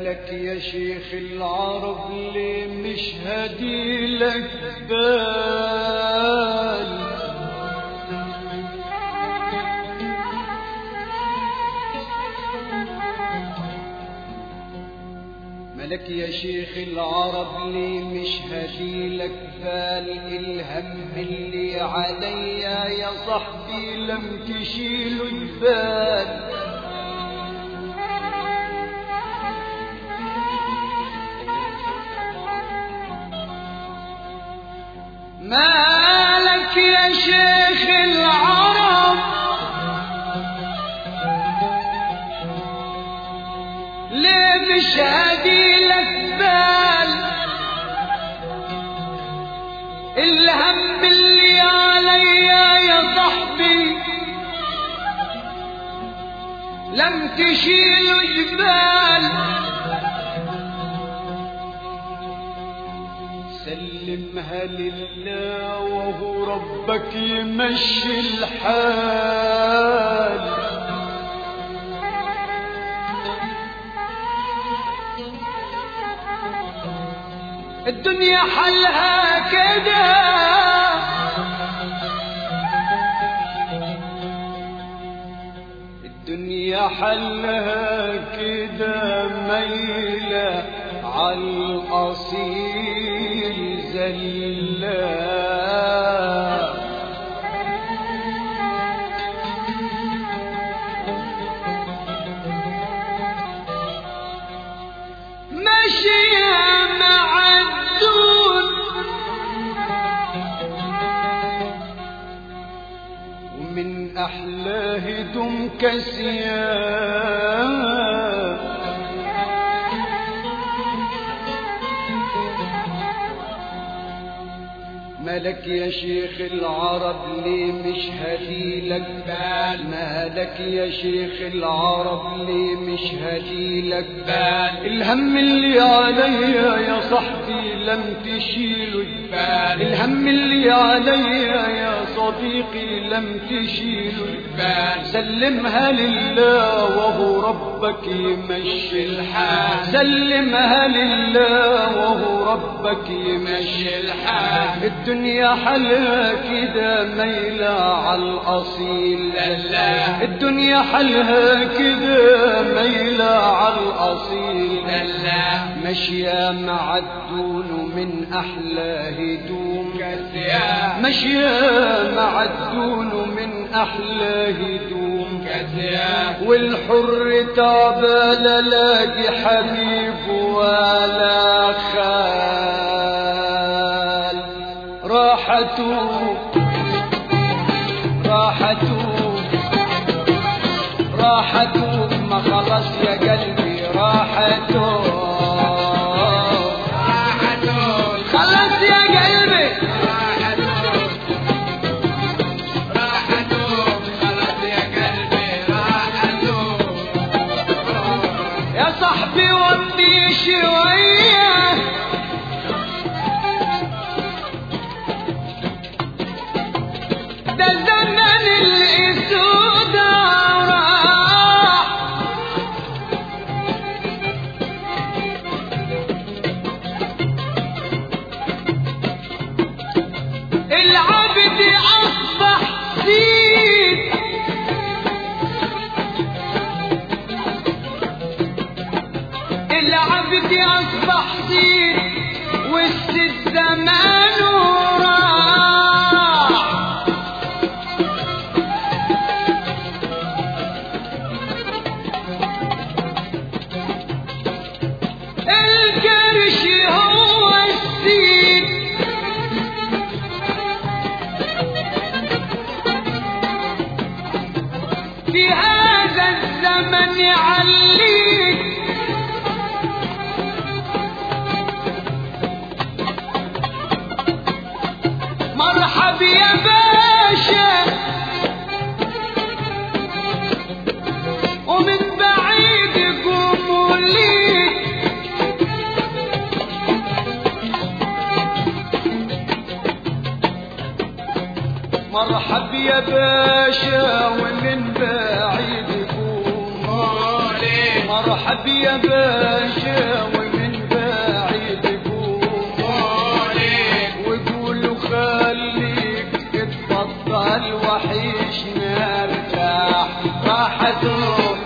مالك يا شيخ العرب ليه مش هديلك بال؟ مالك يا شيخ العرب ليه مش هديلك بال؟ الهم اللي عليا يا صاحبي لم تشيله البال. مالك يا شيخ العرب ليه مش هديلك بال؟ الهم اللي عليا يا صاحبي لم تشيله جبال. سلمها لله وهو ربك يمشي الحال. الدنيا حلها كده الدنيا حلها كده ميلة عالأصيل زلا. ماشية مع الدون ومن أحلاه دم كسيان. مالك يا شيخ العرب ليه مش هديلك بال؟ مالك يا شيخ العرب ليه مش هديلك بال؟ الهم اللي عليا يا صاحبي لم تشيله البال. الهم اللي عليا يا صديقي لم تشيله البال. سلمها لله وهو ربك يمشي الحال. سلمها لله وهو ربك يمشي الحال. الدنيا حلها كده ميلة عالأصيل. الدنيا حلها كده ميلة عالأصيل. ماشية مع الدون ومن أحلى هدوم كسيان. ماشية مع الدون ومن أحلى هدوم كسيان. والحر تعبى لا لاقي حبيب ولا خال. راحته ما خلص يا قلبي. راحته خلص يا قلبي. راحته خلص يا قلبي. راحته يا صاحبي ودي شوية. ده زمن الأسود راح. العبد أصبح سيد. العبد أصبح سيد والسيد زمانه راح. القرش هو السيد. في هذا الزمن يعليك. مرحب يا باشا ومن بعيد يقوموا ليك. مرحب يا باشا ومن بعيد يقوموا ليك. مرحب ارحب يا باشا ومن بعيد وقولوا خليك اتفضل وحيشنا ارتاح راحته